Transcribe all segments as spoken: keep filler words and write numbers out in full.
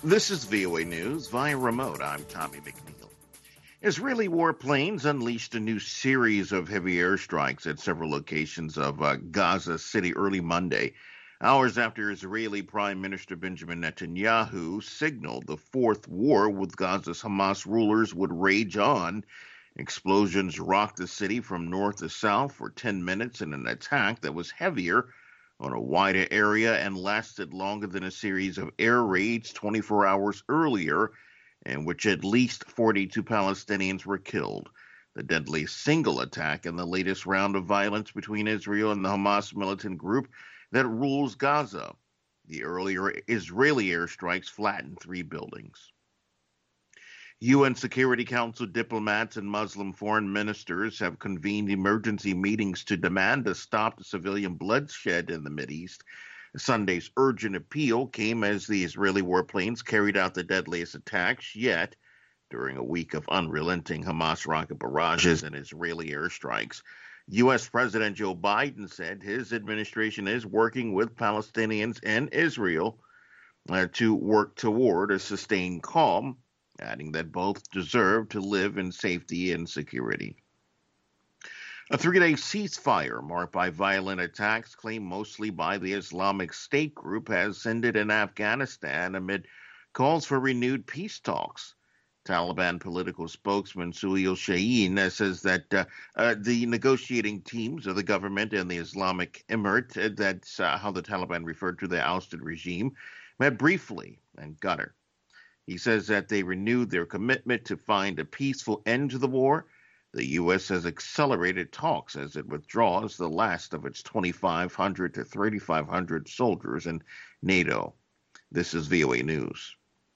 This is V O A News via remote. I'm Tommy McNeil. Israeli warplanes unleashed a new series of heavy airstrikes at several locations of uh, Gaza City early Monday, hours after Israeli Prime Minister Benjamin Netanyahu signaled the fourth war with Gaza's Hamas rulers would rage on. Explosions rocked the city from north to south for ten minutes in an attack that was heavier on a wider area and lasted longer than a series of air raids twenty-four hours earlier, in which at least forty-two Palestinians were killed. The deadliest single attack in the latest round of violence between Israel and the Hamas militant group that rules Gaza. The earlier Israeli airstrikes flattened three buildings. U N Security Council diplomats and Muslim foreign ministers have convened emergency meetings to demand a stop to civilian bloodshed in the Mideast. Sunday's urgent appeal came as the Israeli warplanes carried out the deadliest attacks yet during a week of unrelenting Hamas rocket barrages and Israeli airstrikes. U S. President Joe Biden said his administration is working with Palestinians and Israel uh, to work toward a sustained calm, adding that both deserve to live in safety and security. A three-day ceasefire marked by violent attacks claimed mostly by the Islamic State group has ended in Afghanistan amid calls for renewed peace talks. Taliban political spokesman Suhail Shaheen says that uh, uh, the negotiating teams of the government and the Islamic Emirate, uh, that's uh, how the Taliban referred to the ousted regime, met briefly in Qatar. He says that they renewed their commitment to find a peaceful end to the war. The U S has accelerated talks as it withdraws the last of its twenty-five hundred to thirty-five hundred soldiers in NATO. This is V O A News.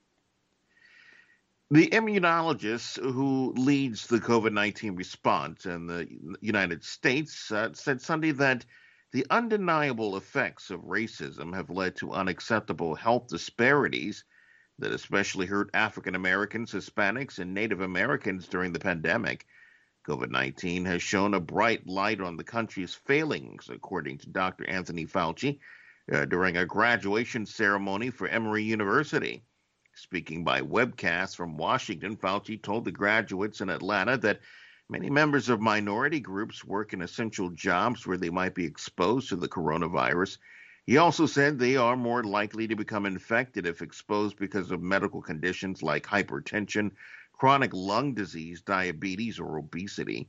The immunologist who leads the COVID nineteen response in the United States uh, said Sunday that the undeniable effects of racism have led to unacceptable health disparities that especially hurt African Americans, Hispanics, and Native Americans during the pandemic. COVID nineteen has shone a bright light on the country's failings, according to Doctor Anthony Fauci, uh, during a graduation ceremony for Emory University. Speaking by webcast from Washington, Fauci told the graduates in Atlanta that many members of minority groups work in essential jobs where they might be exposed to the coronavirus. He also said they are more likely to become infected if exposed because of medical conditions like hypertension, chronic lung disease, diabetes, or obesity.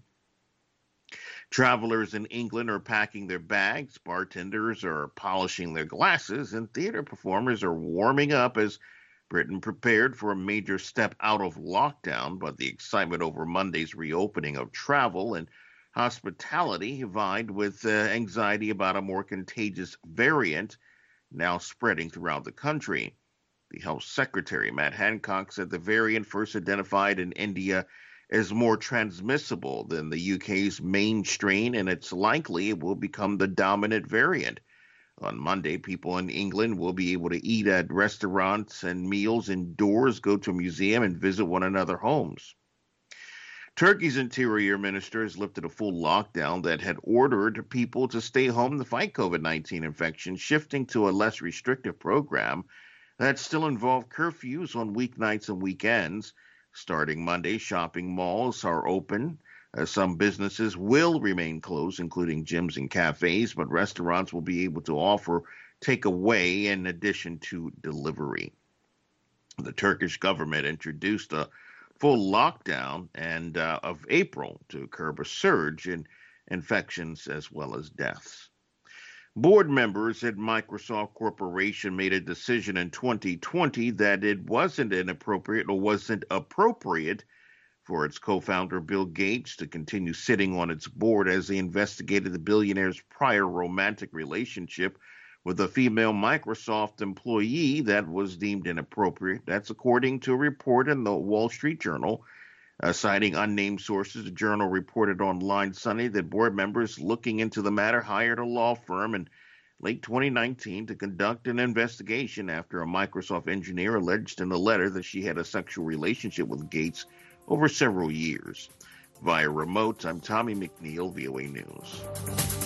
Travelers in England are packing their bags, bartenders are polishing their glasses, and theater performers are warming up as Britain prepared for a major step out of lockdown. But the excitement over Monday's reopening of travel and hospitality vied with uh, anxiety about a more contagious variant now spreading throughout the country. The Health Secretary, Matt Hancock, said the variant first identified in India is more transmissible than the U K's main strain, and it's likely it will become the dominant variant. On Monday, people in England will be able to eat at restaurants and meals indoors, go to a museum, and visit one another's homes. Turkey's interior minister has lifted a full lockdown that had ordered people to stay home to fight COVID nineteen infection, shifting to a less restrictive program that still involved curfews on weeknights and weekends. Starting Monday, shopping malls are open. Uh, some businesses will remain closed, including gyms and cafes, but restaurants will be able to offer takeaway in addition to delivery. The Turkish government introduced a full lockdown and uh, of April to curb a surge in infections as well as deaths. Board members at Microsoft Corporation made a decision in twenty twenty that it wasn't inappropriate or wasn't appropriate for its co-founder Bill Gates to continue sitting on its board as they investigated the billionaire's prior romantic relationship with a female Microsoft employee that was deemed inappropriate. That's according to a report in the Wall Street Journal. Uh, citing unnamed sources, the Journal reported online Sunday that board members looking into the matter hired a law firm in late twenty nineteen to conduct an investigation after a Microsoft engineer alleged in a letter that she had a sexual relationship with Gates over several years. Via remote, I'm Tommy McNeil, V O A News.